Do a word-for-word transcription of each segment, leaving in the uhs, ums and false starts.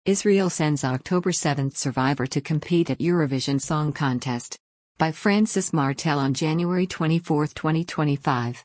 Israel sends October seventh survivor to compete at Eurovision Song Contest. By Francis Martel on January twenty-fourth, twenty twenty-five.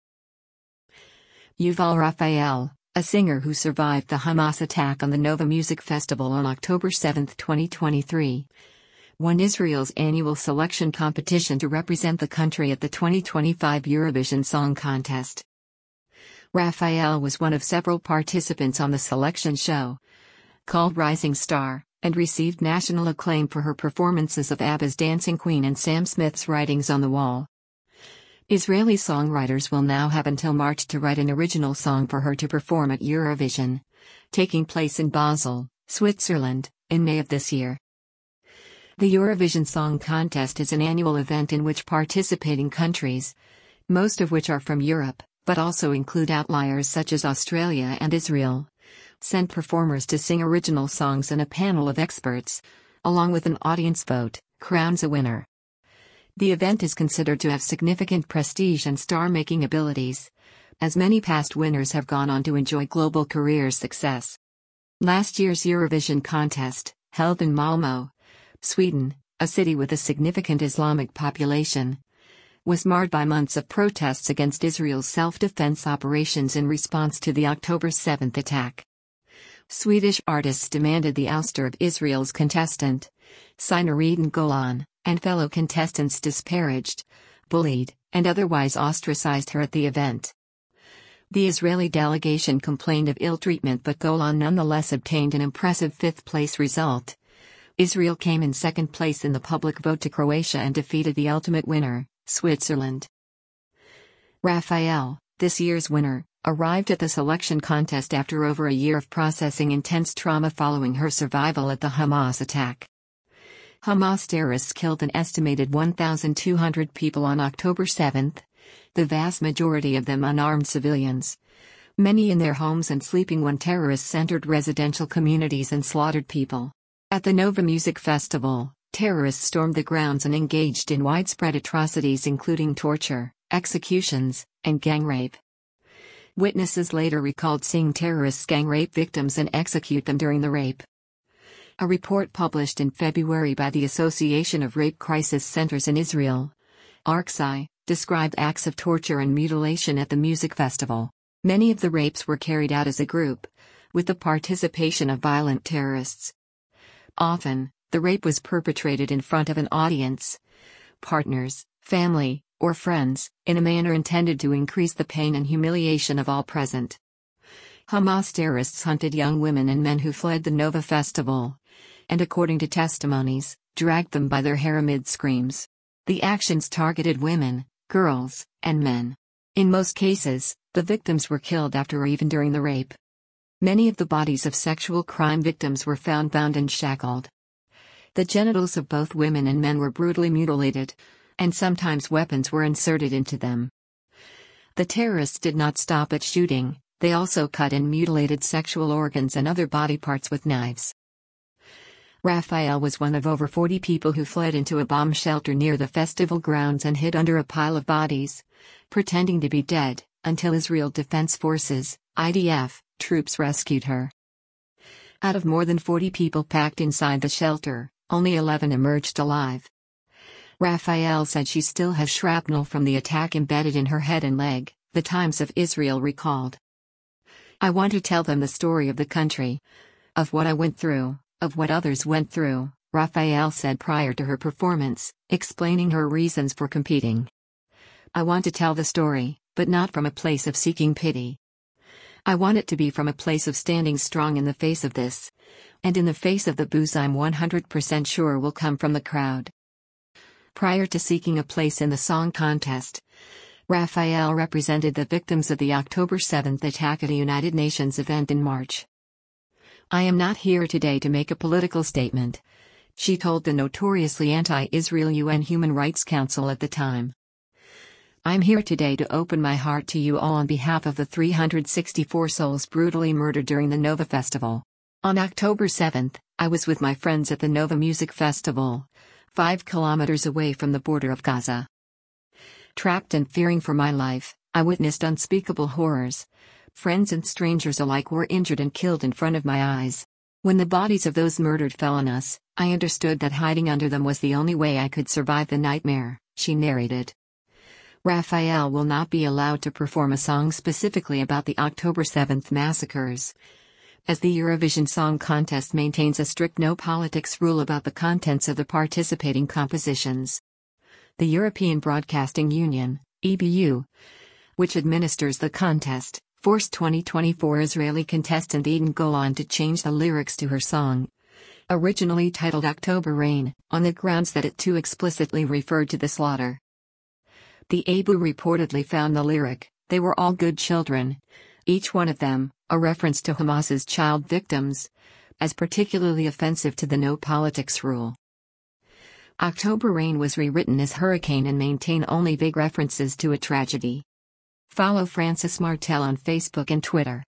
Yuval Raphael, a singer who survived the Hamas attack on the Nova Music Festival on October seventh, twenty twenty-three, won Israel's annual selection competition to represent the country at the twenty twenty-five Eurovision Song Contest. Raphael was one of several participants on the selection show, called Rising Star, and received national acclaim for her performances of ABBA's Dancing Queen and Sam Smith's Writings on the Wall. Israeli songwriters will now have until March to write an original song for her to perform at Eurovision, taking place in Basel, Switzerland, in May of this year. The Eurovision Song Contest is an annual event in which participating countries, most of which are from Europe, but also include outliers such as Australia and Israel, send performers to sing original songs, and a panel of experts, along with an audience vote, crowns a winner. The event is considered to have significant prestige and star-making abilities, as many past winners have gone on to enjoy global career success. Last year's Eurovision contest, held in Malmö, Sweden, a city with a significant Islamic population, was marred by months of protests against Israel's self-defense operations in response to the October seventh attack. Swedish artists demanded the ouster of Israel's contestant, Sina Eden Golan, and fellow contestants disparaged, bullied, and otherwise ostracized her at the event. The Israeli delegation complained of ill treatment, but Golan nonetheless obtained an impressive fifth-place result. Israel came in second place in the public vote to Croatia and defeated the ultimate winner, Switzerland. Raphael, this year's winner, arrived at the selection contest after over a year of processing intense trauma following her survival at the Hamas attack. Hamas terrorists killed an estimated one thousand two hundred people on October seventh, the vast majority of them unarmed civilians, many in their homes and sleeping when terrorists entered residential communities and slaughtered people. At the Nova Music Festival, terrorists stormed the grounds and engaged in widespread atrocities including torture, executions, and gang rape. Witnesses later recalled seeing terrorists gang rape victims and execute them during the rape. A report published in February by the Association of Rape Crisis Centers in Israel, ARCSI, described acts of torture and mutilation at the music festival. Many of the rapes were carried out as a group, with the participation of violent terrorists. Often, the rape was perpetrated in front of an audience, partners, family, or friends, in a manner intended to increase the pain and humiliation of all present. Hamas terrorists hunted young women and men who fled the Nova Festival, and according to testimonies, dragged them by their hair amid screams. The actions targeted women, girls, and men. In most cases, the victims were killed after or even during the rape. Many of the bodies of sexual crime victims were found bound and shackled. The genitals of both women and men were brutally mutilated, and sometimes weapons were inserted into them. The terrorists did not stop at shooting, they also cut and mutilated sexual organs and other body parts with knives. Raphael was one of over forty people who fled into a bomb shelter near the festival grounds and hid under a pile of bodies, pretending to be dead, until Israel Defense Forces, I D F, troops rescued her. Out of more than forty people packed inside the shelter, only eleven emerged alive. Raphael said she still has shrapnel from the attack embedded in her head and leg, the Times of Israel recalled. I want to tell them the story of the country, of what I went through, of what others went through, Raphael said prior to her performance, explaining her reasons for competing. I want to tell the story, but not from a place of seeking pity. I want it to be from a place of standing strong in the face of this, and in the face of the boos I'm one hundred percent sure will come from the crowd. Prior to seeking a place in the song contest, Raphael represented the victims of the October seventh attack at a United Nations event in March. I am not here today to make a political statement, she told the notoriously anti-Israel U N Human Rights Council at the time. I'm here today to open my heart to you all on behalf of the three hundred sixty-four souls brutally murdered during the Nova Festival. On October seventh, I was with my friends at the Nova Music Festival, five kilometers away from the border of Gaza. Trapped and fearing for my life, I witnessed unspeakable horrors. Friends and strangers alike were injured and killed in front of my eyes. When the bodies of those murdered fell on us, I understood that hiding under them was the only way I could survive the nightmare, she narrated. Raphael will not be allowed to perform a song specifically about the October seventh massacres, as the Eurovision Song Contest maintains a strict no politics rule about the contents of the participating compositions. The European Broadcasting Union, E B U, which administers the contest, forced twenty twenty-four Israeli contestant Eden Golan to change the lyrics to her song, originally titled October Rain, on the grounds that it too explicitly referred to the slaughter. The E B U reportedly found the lyric, "They were all good children, each one of them," a reference to Hamas's child victims, as particularly offensive to the no politics rule. October Rain was rewritten as Hurricane and maintain only vague references to a tragedy. Follow Francis Martel on Facebook and Twitter.